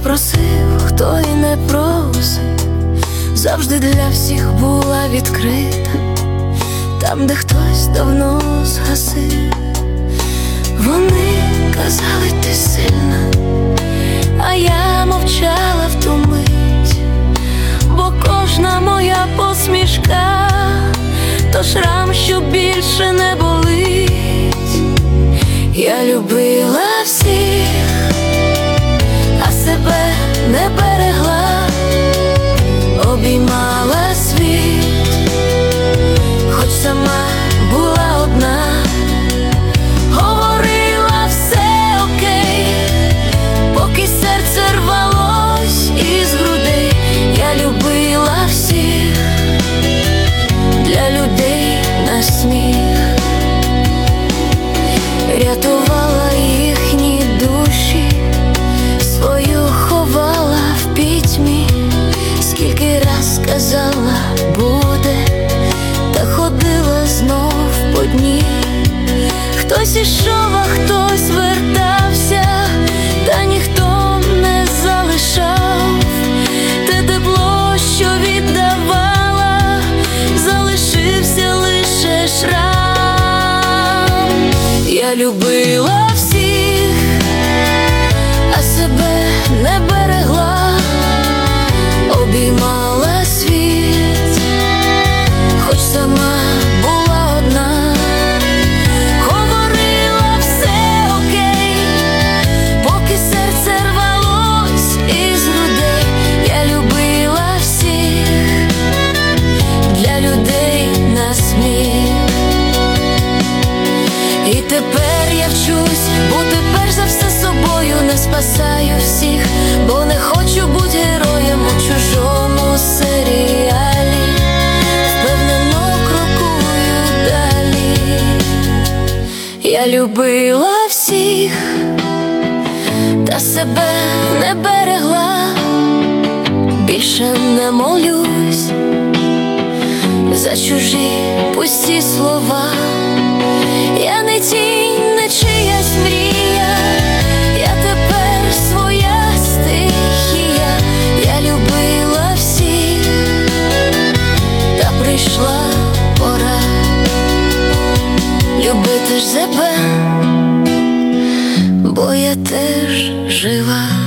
просив, хто і не просив, завжди для всіх була відкрита. Там, де хтось давно згасив, вони казали, ти сильна, а я мовчала в ту мить, бо кожна моя посмішка то шрам, що більше не болить. Я любила всіх, а себе не берегла, обіймала світ, хоч сама була одна, говорила все окей, поки серце рвалось із грудей. Я любила всіх, для людей на сміх, рятувала їхні душі, свою ховала в пітьмі. Скільки раз казала буде, та ходила знов по дні. Хтось ішов, а хтось вертався, та ніхто не залишав те тепло, що віддавала, залишився лише шрам. Я любила всіх, а себе не берегла, обіймала світ, хоч сама була одна, говорила все окей, поки серце рвалось із грудей. Я любила всіх, для людей на сміх. І тепер я вчусь бути перш за все собою, не спасаю всіх, бо не хочу бути героєм у чужому серіалі, впевнено крокую далі. Я любила всіх, та себе не берегла, більше не молюсь за чужі пусті слова. Я не тінь, не чиясь мрія, я тепер своя стихія. Я любила всіх, та прийшла пора любити ж себе, бо я теж жива.